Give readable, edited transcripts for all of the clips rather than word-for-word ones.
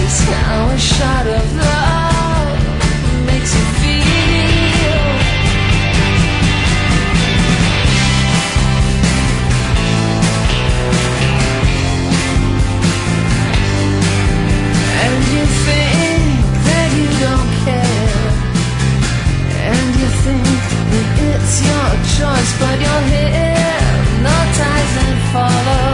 is how a shot of love makes you feel. And you think that you don't care, and you think that it's your choice, but you're hypnotized and follow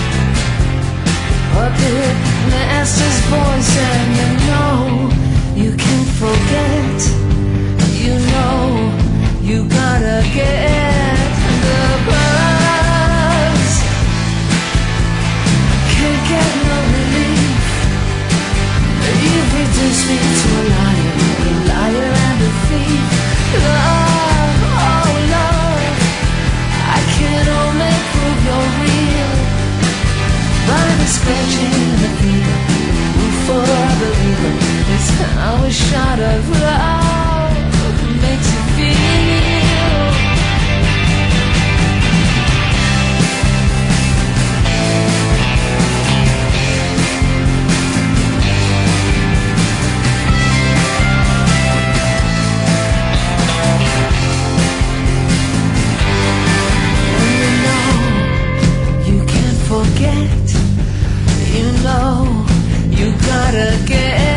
puppet master's voice, and you know you can't forget. You know you gotta get the buzz. Can't get no relief. You've reduced me to a liar and a thief. Love, oh love, I can only prove you're real by the scratching and the fever. For a believer is how a shot of love makes you feel. And you know you can't forget. You know you gotta get